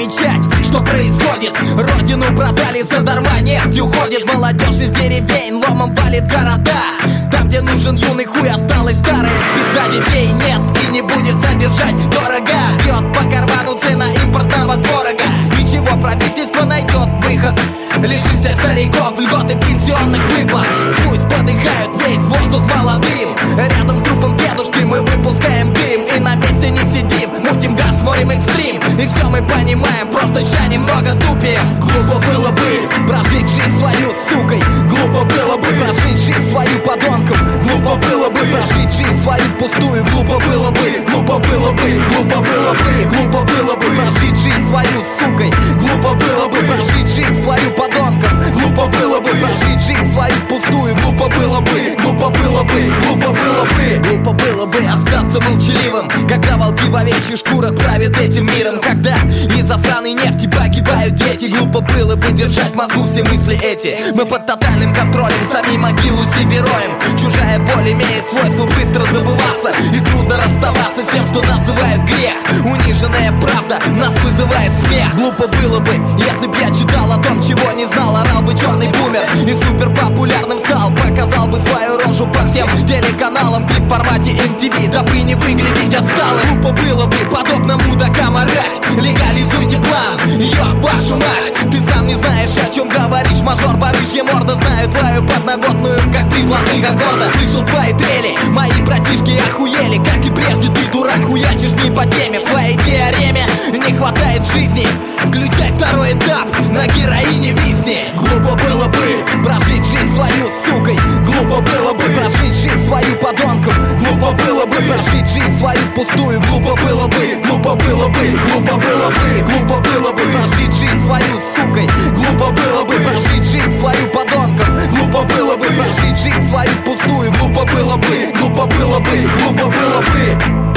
замечать, что происходит. Родину продали, задарма нефть уходит. Молодежь из деревень ломом валит города. Там, где нужен юный хуй, осталось старое. Пизда, детей нет и не будет содержать дорого. Бьет по карману цена импортного творога. Ничего, правительство найдет выход. Лишим всех стариков льготы пенсионных выплат. Пусть подыхают, весь воздух молодым. Рядом с трупом дедушки мы выпускаем дым. И на месте не сидим, мутим газ, смотрим экстрим. И все мы понимаем, просто ща немного тупим. Глупо было бы прожить жизнь свою сукой. Глупо было бы прожить жизнь свою подонком. Глупо было бы прожить жизнь свою пустую. Глупо было бы, глупо было бы, глупо было бы, глупо было бы прожить жизнь свою сукой. Глупо было бы прожить жизнь свою подонком. Глупо было бы прожить жизнь свою пустую. Глупо было бы, глупо было бы, глупо было бы. Глупо было бы остаться молчаливым, когда волки в овечьих шкурах правят этим миром. Когда из-за сраной нефти погибают дети. Глупо было бы держать в мозгу все мысли эти. Мы под тотальным контролем, сами могилу себе роем. Чужая боль имеет свойство быстро забываться. И трудно расставаться с тем, что называют грех. Униженная правда нас вызывает смех. Глупо было бы, если б я читал о том, чего не знал. Орал бы черный бумер и супер популярным стал. Показал бы свою рожу по всем телеканалам. Клип в формате MTV, дабы не выглядеть отсталым. Глупо было бы подобно мудакам орать: легализуйте клан, ёб вашу мать. Ты сам не знаешь, о чем говоришь, мажор. Барыжья морда, знаю твою подноготную, как три блатных аккорда. Слышал твои трели, мои братишки охуели. Как и прежде, ты дурак, хуячишь не по теме. В твоей теореме не хватает жизни. Включай второй этап, на героине висни. Глупо было бы прожить жизнь свою сукой. Глупо было бы прожить жизнь свою подонком. Глупо было бы прожить жизнь свою пустую. Глупо было бы, глупо было бы, глупо было бы, глупо было бы прожить жизнь свою сукой. Глупо было бы прожить жизнь свою подонком. Глупо было бы прожить жизнь свою пустую. Глупо было бы, глупо было бы, глупо было бы.